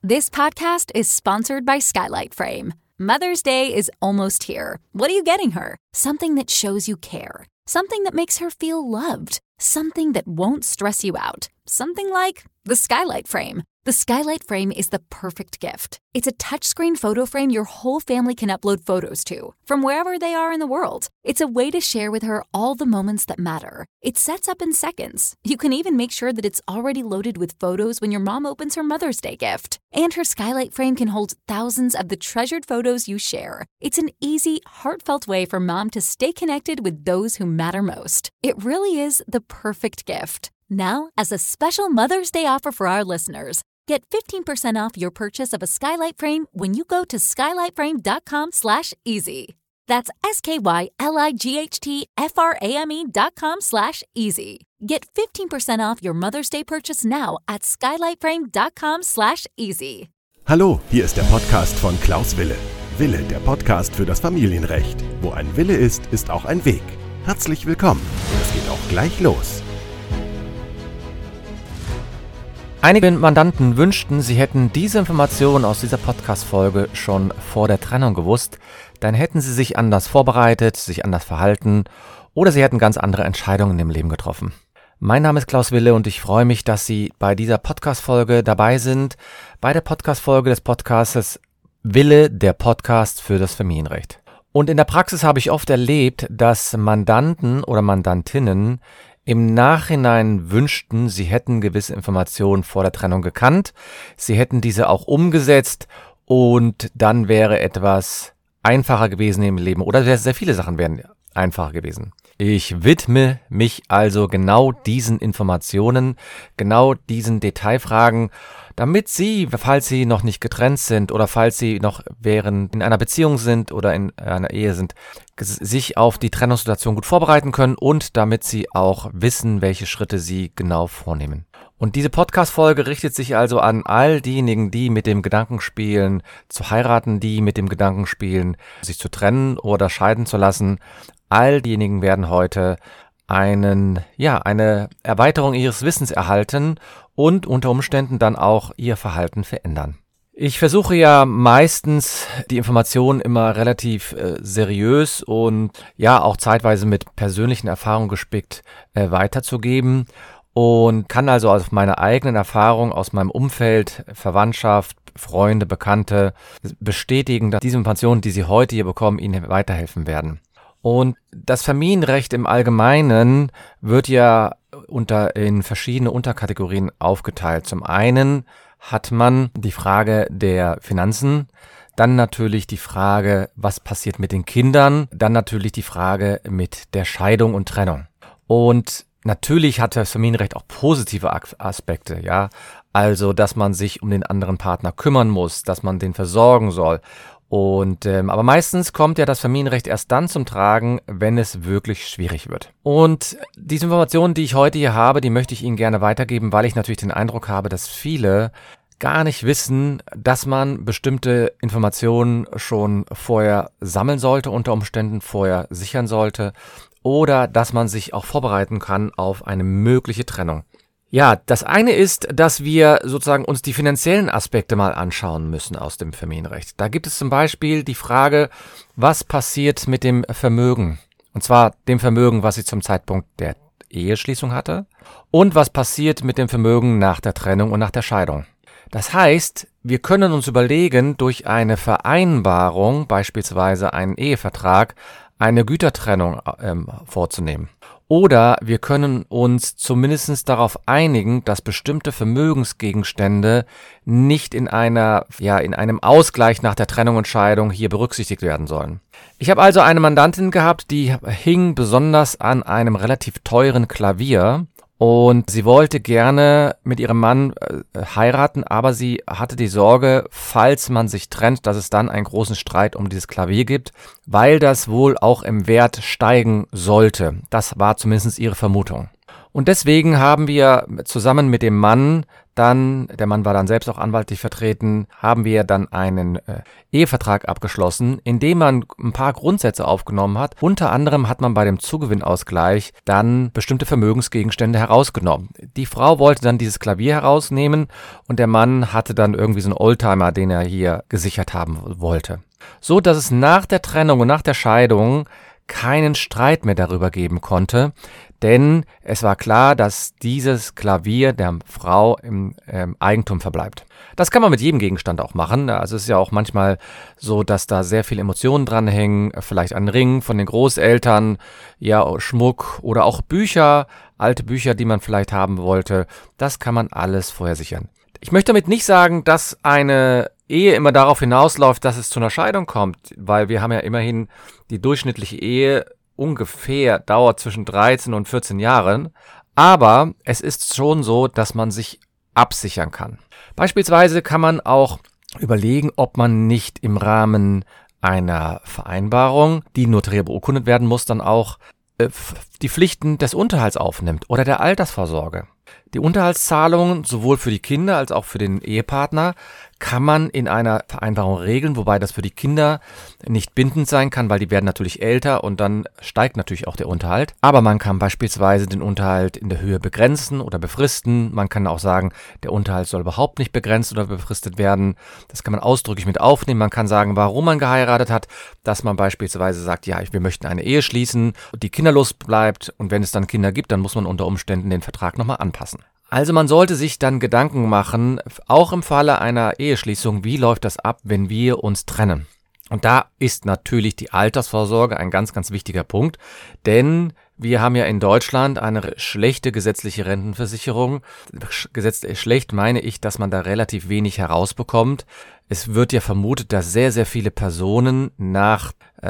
This podcast is sponsored by Skylight Frame. Mother's Day is almost here. What are you getting her? Something that shows you care. Something that makes her feel loved. Something that won't stress you out. Something like the Skylight Frame. The Skylight Frame is the perfect gift. It's a touchscreen photo frame your whole family can upload photos to, from wherever they are in the world. It's a way to share with her all the moments that matter. It sets up in seconds. You can even make sure that it's already loaded with photos when your mom opens her Mother's Day gift. And her Skylight Frame can hold thousands of the treasured photos you share. It's an easy, heartfelt way for mom to stay connected with those who matter most. It really is the perfect gift. Now, as a special Mother's Day offer for our listeners, get 15% off your purchase of a Skylight Frame when you go to skylightframe.com/easy. That's SKYLIGHTFRAME.com/easy. Get 15% off your Mother's Day purchase now at skylightframe.com/easy. Hallo, hier ist der Podcast von Klaus Wille. Wille, der Podcast für das Familienrecht. Wo ein Wille ist, ist auch ein Weg. Herzlich willkommen. Es geht auch gleich los. Einige Mandanten wünschten, sie hätten diese Informationen aus dieser Podcast-Folge schon vor der Trennung gewusst. Dann hätten sie sich anders vorbereitet, sich anders verhalten oder sie hätten ganz andere Entscheidungen im Leben getroffen. Mein Name ist Klaus Wille und ich freue mich, dass Sie bei dieser Podcast-Folge dabei sind. Bei der Podcast-Folge des Podcastes Wille, der Podcast für das Familienrecht. Und in der Praxis habe ich oft erlebt, dass Mandanten oder Mandantinnen im Nachhinein wünschten, sie hätten gewisse Informationen vor der Trennung gekannt, sie hätten diese auch umgesetzt und dann wäre etwas einfacher gewesen im Leben oder sehr viele Sachen wären einfacher gewesen. Ich widme mich also genau diesen Informationen, genau diesen Detailfragen, damit Sie, falls Sie noch nicht getrennt sind oder falls Sie noch in einer Beziehung sind oder in einer Ehe sind, sich auf die Trennungssituation gut vorbereiten können und damit Sie auch wissen, welche Schritte Sie genau vornehmen. Und diese Podcast-Folge richtet sich also an all diejenigen, die mit dem Gedanken spielen, zu heiraten, die mit dem Gedanken spielen, sich zu trennen oder scheiden zu lassen. All diejenigen werden heute eine Erweiterung ihres Wissens erhalten und unter Umständen dann auch ihr Verhalten verändern. Ich versuche ja meistens die Informationen immer relativ seriös und ja auch zeitweise mit persönlichen Erfahrungen gespickt weiterzugeben und kann also aus meiner eigenen Erfahrung, aus meinem Umfeld, Verwandtschaft, Freunde, Bekannte bestätigen, dass diese Informationen, die Sie heute hier bekommen, Ihnen weiterhelfen werden. Und das Familienrecht im Allgemeinen wird ja in verschiedene Unterkategorien aufgeteilt. Zum einen hat man die Frage der Finanzen, dann natürlich die Frage, was passiert mit den Kindern, dann natürlich die Frage mit der Scheidung und Trennung. Und natürlich hat das Familienrecht auch positive Aspekte, ja. Also, dass man sich um den anderen Partner kümmern muss, dass man den versorgen soll. Aber meistens kommt ja das Familienrecht erst dann zum Tragen, wenn es wirklich schwierig wird. Und diese Informationen, die ich heute hier habe, die möchte ich Ihnen gerne weitergeben, weil ich natürlich den Eindruck habe, dass viele gar nicht wissen, dass man bestimmte Informationen schon vorher sammeln sollte, unter Umständen vorher sichern sollte oder dass man sich auch vorbereiten kann auf eine mögliche Trennung. Ja, das eine ist, dass wir sozusagen uns die finanziellen Aspekte mal anschauen müssen aus dem Familienrecht. Da gibt es zum Beispiel die Frage, was passiert mit dem Vermögen? Und zwar dem Vermögen, was sie zum Zeitpunkt der Eheschließung hatte und was passiert mit dem Vermögen nach der Trennung und nach der Scheidung. Das heißt, wir können uns überlegen, durch eine Vereinbarung, beispielsweise einen Ehevertrag, eine Gütertrennung vorzunehmen. Oder wir können uns zumindest darauf einigen, dass bestimmte Vermögensgegenstände nicht in einem Ausgleich nach der Trennung und Scheidung hier berücksichtigt werden sollen. Ich habe also eine Mandantin gehabt, die hing besonders an einem relativ teuren Klavier und sie wollte gerne mit ihrem Mann heiraten, aber sie hatte die Sorge, falls man sich trennt, dass es dann einen großen Streit um dieses Klavier gibt, weil das wohl auch im Wert steigen sollte. Das war zumindest ihre Vermutung. Und deswegen haben wir zusammen mit dem Mann Dann, der Mann war dann selbst auch anwaltlich vertreten, haben wir dann einen Ehevertrag abgeschlossen, in dem man ein paar Grundsätze aufgenommen hat. Unter anderem hat man bei dem Zugewinnausgleich dann bestimmte Vermögensgegenstände herausgenommen. Die Frau wollte dann dieses Klavier herausnehmen und der Mann hatte dann irgendwie so einen Oldtimer, den er hier gesichert haben wollte. So, dass es nach der Trennung und nach der Scheidung keinen Streit mehr darüber geben konnte, denn es war klar, dass dieses Klavier der Frau im Eigentum verbleibt. Das kann man mit jedem Gegenstand auch machen. Also es ist ja auch manchmal so, dass da sehr viele Emotionen dranhängen, vielleicht ein Ring von den Großeltern, ja, Schmuck oder auch Bücher, alte Bücher, die man vielleicht haben wollte. Das kann man alles vorher sichern. Ich möchte damit nicht sagen, dass eine Ehe immer darauf hinausläuft, dass es zu einer Scheidung kommt, weil wir haben ja immerhin die durchschnittliche Ehe ungefähr dauert zwischen 13 und 14 Jahren, aber es ist schon so, dass man sich absichern kann. Beispielsweise kann man auch überlegen, ob man nicht im Rahmen einer Vereinbarung, die notariell beurkundet werden muss, dann auch die Pflichten des Unterhalts aufnimmt oder der Altersvorsorge. Die Unterhaltszahlungen sowohl für die Kinder als auch für den Ehepartner kann man in einer Vereinbarung regeln, wobei das für die Kinder nicht bindend sein kann, weil die werden natürlich älter und dann steigt natürlich auch der Unterhalt. Aber man kann beispielsweise den Unterhalt in der Höhe begrenzen oder befristen. Man kann auch sagen, der Unterhalt soll überhaupt nicht begrenzt oder befristet werden. Das kann man ausdrücklich mit aufnehmen. Man kann sagen, warum man geheiratet hat, dass man beispielsweise sagt, ja, wir möchten eine Ehe schließen und die kinderlos bleibt und wenn es dann Kinder gibt, dann muss man unter Umständen den Vertrag nochmal anpassen. Also man sollte sich dann Gedanken machen, auch im Falle einer Eheschließung, wie läuft das ab, wenn wir uns trennen? Und da ist natürlich die Altersvorsorge ein ganz, ganz wichtiger Punkt, denn wir haben ja in Deutschland eine schlechte gesetzliche Rentenversicherung. Schlecht meine ich, dass man da relativ wenig herausbekommt. Es wird ja vermutet, dass sehr, sehr viele Personen nach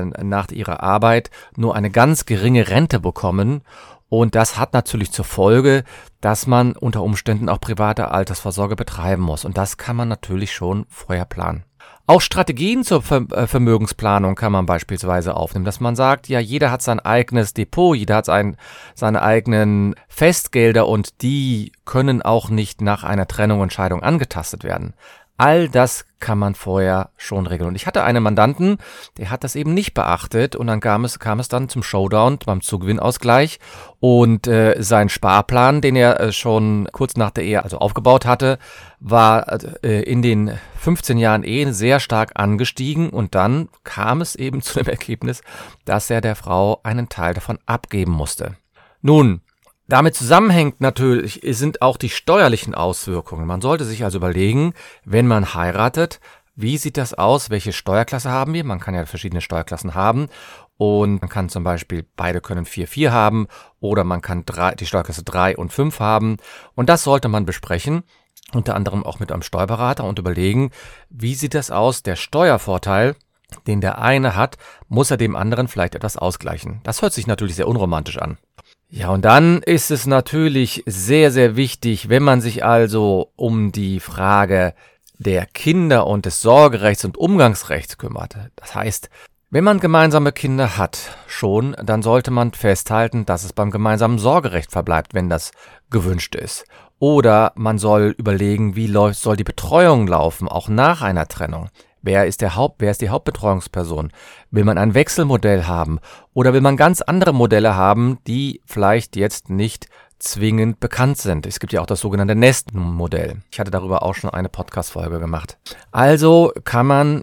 ihrer Arbeit nur eine ganz geringe Rente bekommen. Und das hat natürlich zur Folge, dass man unter Umständen auch private Altersvorsorge betreiben muss. Und das kann man natürlich schon vorher planen. Auch Strategien zur Vermögensplanung kann man beispielsweise aufnehmen, dass man sagt, ja, jeder hat sein eigenes Depot, jeder hat seine eigenen Festgelder und die können auch nicht nach einer Trennung und Scheidung angetastet werden. All das kann man vorher schon regeln. Und ich hatte einen Mandanten, der hat das eben nicht beachtet und dann kam es dann zum Showdown beim Zugewinnausgleich und sein Sparplan, den er schon kurz nach der Ehe also aufgebaut hatte, war in den 15 Jahren Ehe sehr stark angestiegen und dann kam es eben zu dem Ergebnis, dass er der Frau einen Teil davon abgeben musste. Nun, damit zusammenhängt natürlich sind auch die steuerlichen Auswirkungen. Man sollte sich also überlegen, wenn man heiratet, wie sieht das aus, welche Steuerklasse haben wir? Man kann ja verschiedene Steuerklassen haben und man kann zum Beispiel, beide können 4,4 haben oder man kann die Steuerklasse 3 und 5 haben und das sollte man besprechen, unter anderem auch mit einem Steuerberater und überlegen, wie sieht das aus, der Steuervorteil, den der eine hat, muss er dem anderen vielleicht etwas ausgleichen. Das hört sich natürlich sehr unromantisch an. Ja, und dann ist es natürlich sehr, sehr wichtig, wenn man sich also um die Frage der Kinder und des Sorgerechts und Umgangsrechts kümmert. Das heißt, wenn man gemeinsame Kinder hat schon, dann sollte man festhalten, dass es beim gemeinsamen Sorgerecht verbleibt, wenn das gewünscht ist. Oder man soll überlegen, soll die Betreuung laufen, auch nach einer Trennung. Wer ist die Hauptbetreuungsperson? Will man ein Wechselmodell haben? Oder will man ganz andere Modelle haben, die vielleicht jetzt nicht zwingend bekannt sind? Es gibt ja auch das sogenannte Nestmodell. Ich hatte darüber auch schon eine Podcast-Folge gemacht. Also kann man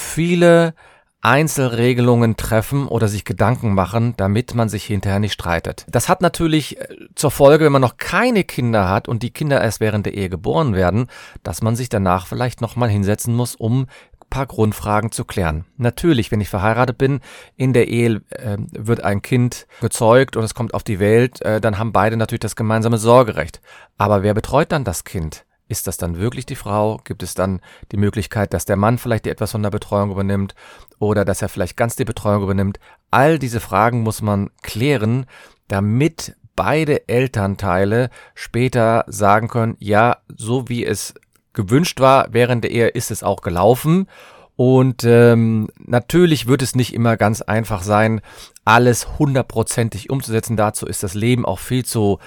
viele Einzelregelungen treffen oder sich Gedanken machen, damit man sich hinterher nicht streitet. Das hat natürlich zur Folge, wenn man noch keine Kinder hat und die Kinder erst während der Ehe geboren werden, dass man sich danach vielleicht nochmal hinsetzen muss, um paar Grundfragen zu klären. Natürlich, wenn ich verheiratet bin, in der Ehe wird ein Kind gezeugt und es kommt auf die Welt, dann haben beide natürlich das gemeinsame Sorgerecht. Aber wer betreut dann das Kind? Ist das dann wirklich die Frau? Gibt es dann die Möglichkeit, dass der Mann vielleicht etwas von der Betreuung übernimmt oder dass er vielleicht ganz die Betreuung übernimmt? All diese Fragen muss man klären, damit beide Elternteile später sagen können, ja, so wie es gewünscht war, während der Ehe ist es auch gelaufen. Und natürlich wird es nicht immer ganz einfach sein, alles 100%ig umzusetzen. Dazu ist das Leben auch viel zu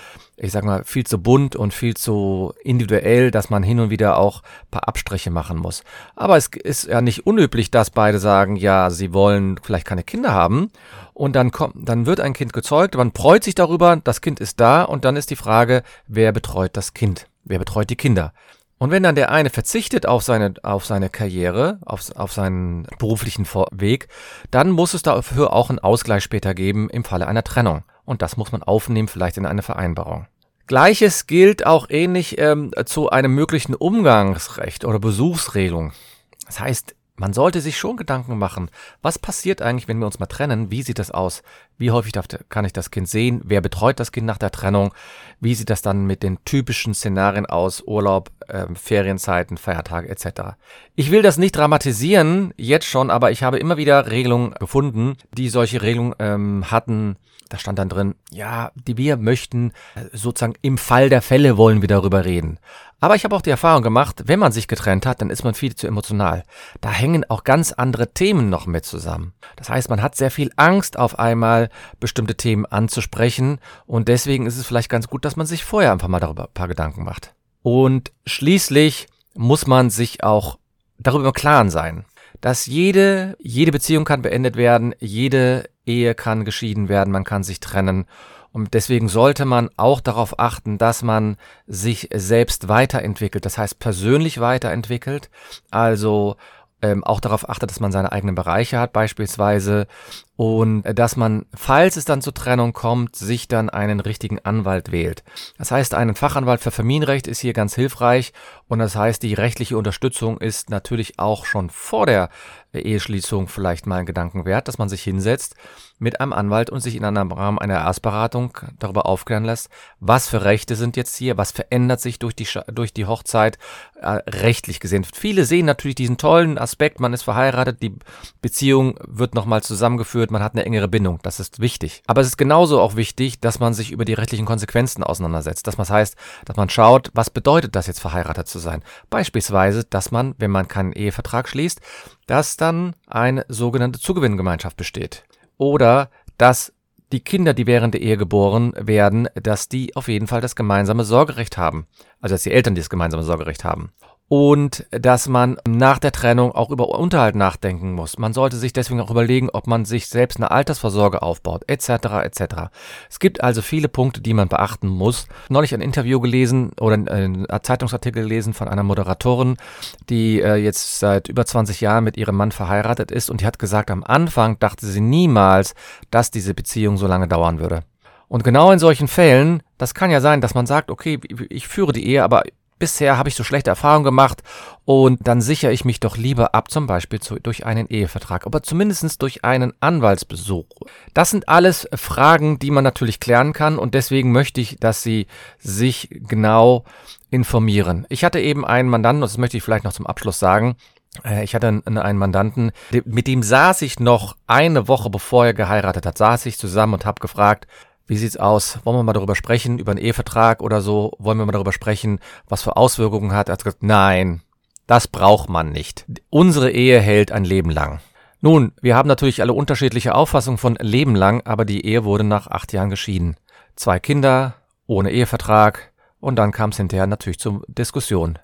ich sag mal, viel zu bunt und viel zu individuell, dass man hin und wieder auch ein paar Abstriche machen muss. Aber es ist ja nicht unüblich, dass beide sagen, ja, sie wollen vielleicht keine Kinder haben und dann wird ein Kind gezeugt, man freut sich darüber, das Kind ist da und dann ist die Frage, wer betreut das Kind? Wer betreut die Kinder? Und wenn dann der eine verzichtet auf seine Karriere, auf seinen beruflichen Weg, dann muss es dafür auch einen Ausgleich später geben im Falle einer Trennung. Und das muss man aufnehmen, vielleicht in eine Vereinbarung. Gleiches gilt auch ähnlich zu einem möglichen Umgangsrecht oder Besuchsregelung. Das heißt, man sollte sich schon Gedanken machen, was passiert eigentlich, wenn wir uns mal trennen? Wie sieht das aus? Wie häufig kann ich das Kind sehen? Wer betreut das Kind nach der Trennung? Wie sieht das dann mit den typischen Szenarien aus? Urlaub, Ferienzeiten, Feiertage etc. Ich will das nicht dramatisieren, jetzt schon, aber ich habe immer wieder Regelungen gefunden, die solche Regelungen hatten. Da stand dann drin, ja, wir möchten sozusagen im Fall der Fälle wollen wir darüber reden. Aber ich habe auch die Erfahrung gemacht, wenn man sich getrennt hat, dann ist man viel zu emotional. Da hängen auch ganz andere Themen noch mit zusammen. Das heißt, man hat sehr viel Angst, auf einmal bestimmte Themen anzusprechen und deswegen ist es vielleicht ganz gut, dass man sich vorher einfach mal darüber ein paar Gedanken macht. Und schließlich muss man sich auch darüber im Klaren sein, dass jede Beziehung kann beendet werden, jede Ehe kann geschieden werden, man kann sich trennen. Und deswegen sollte man auch darauf achten, dass man sich selbst weiterentwickelt, das heißt persönlich weiterentwickelt, also auch darauf achtet, dass man seine eigenen Bereiche hat beispielsweise und dass man, falls es dann zur Trennung kommt, sich dann einen richtigen Anwalt wählt. Das heißt, ein Fachanwalt für Familienrecht ist hier ganz hilfreich und das heißt, die rechtliche Unterstützung ist natürlich auch schon vor der Eheschließung vielleicht mal ein Gedanken wert, dass man sich hinsetzt mit einem Anwalt und sich in einem Rahmen einer Erstberatung darüber aufklären lässt, was für Rechte sind jetzt hier, was verändert sich durch die Hochzeit rechtlich gesehen. Viele sehen natürlich diesen tollen Aspekt, man ist verheiratet, die Beziehung wird nochmal zusammengeführt, man hat eine engere Bindung, das ist wichtig. Aber es ist genauso auch wichtig, dass man sich über die rechtlichen Konsequenzen auseinandersetzt, dass man heißt, dass man schaut, was bedeutet das jetzt verheiratet zu sein. Beispielsweise, dass man, wenn man keinen Ehevertrag schließt, dass dann eine sogenannte Zugewinngemeinschaft besteht. Oder dass die Kinder, die während der Ehe geboren werden, dass die auf jeden Fall das gemeinsame Sorgerecht haben. Also dass die Eltern das gemeinsame Sorgerecht haben. Und dass man nach der Trennung auch über Unterhalt nachdenken muss. Man sollte sich deswegen auch überlegen, ob man sich selbst eine Altersvorsorge aufbaut, etc. etc. Es gibt also viele Punkte, die man beachten muss. Neulich ein Interview gelesen oder einen Zeitungsartikel gelesen von einer Moderatorin, die jetzt seit über 20 Jahren mit ihrem Mann verheiratet ist und die hat gesagt, am Anfang dachte sie niemals, dass diese Beziehung so lange dauern würde. Und genau in solchen Fällen, das kann ja sein, dass man sagt, okay, ich führe die Ehe, aber bisher habe ich so schlechte Erfahrungen gemacht und dann sichere ich mich doch lieber ab, zum Beispiel durch einen Ehevertrag, aber zumindest durch einen Anwaltsbesuch. Das sind alles Fragen, die man natürlich klären kann und deswegen möchte ich, dass Sie sich genau informieren. Ich hatte eben einen Mandanten, das möchte ich vielleicht noch zum Abschluss sagen, ich hatte einen Mandanten, mit dem saß ich noch eine Woche bevor er geheiratet hat, saß ich zusammen und habe gefragt, wie sieht's aus? Wollen wir mal darüber sprechen, über einen Ehevertrag oder so? Wollen wir mal darüber sprechen, was für Auswirkungen hat? Er hat gesagt, nein, das braucht man nicht. Unsere Ehe hält ein Leben lang. Nun, wir haben natürlich alle unterschiedliche Auffassungen von Leben lang, aber die Ehe wurde nach 8 Jahren geschieden. 2 Kinder, ohne Ehevertrag. Und dann kam es hinterher natürlich zur Diskussion.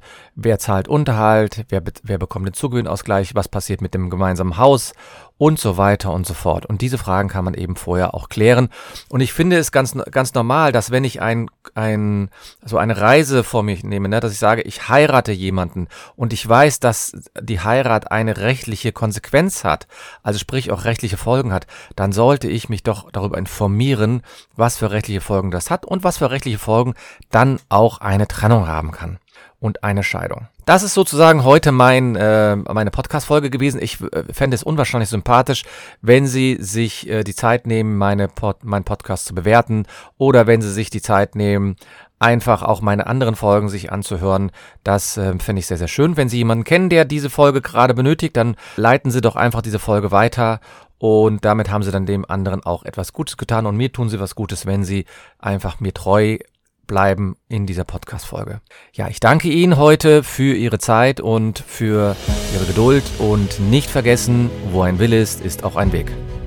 Wer zahlt Unterhalt? Wer bekommt den Zugewinnausgleich? Was passiert mit dem gemeinsamen Haus? Und so weiter und so fort. Und diese Fragen kann man eben vorher auch klären. Und ich finde es ganz normal, dass wenn ich eine Reise vor mich nehme, dass ich sage, ich heirate jemanden und ich weiß, dass die Heirat eine rechtliche Konsequenz hat, also sprich auch rechtliche Folgen hat, dann sollte ich mich doch darüber informieren, was für rechtliche Folgen das hat und was für rechtliche Folgen dann auch eine Trennung haben kann und eine Scheidung. Das ist sozusagen heute meine Podcast-Folge gewesen. Ich fände es unwahrscheinlich sympathisch, wenn Sie sich die Zeit nehmen, meinen Podcast zu bewerten oder wenn Sie sich die Zeit nehmen, einfach auch meine anderen Folgen sich anzuhören. Das fände ich sehr, sehr schön. Wenn Sie jemanden kennen, der diese Folge gerade benötigt, dann leiten Sie doch einfach diese Folge weiter und damit haben Sie dann dem anderen auch etwas Gutes getan und mir tun Sie was Gutes, wenn Sie einfach mir treu bleiben in dieser Podcast-Folge. Ja, ich danke Ihnen heute für Ihre Zeit und für Ihre Geduld und nicht vergessen, wo ein Wille ist, ist auch ein Weg.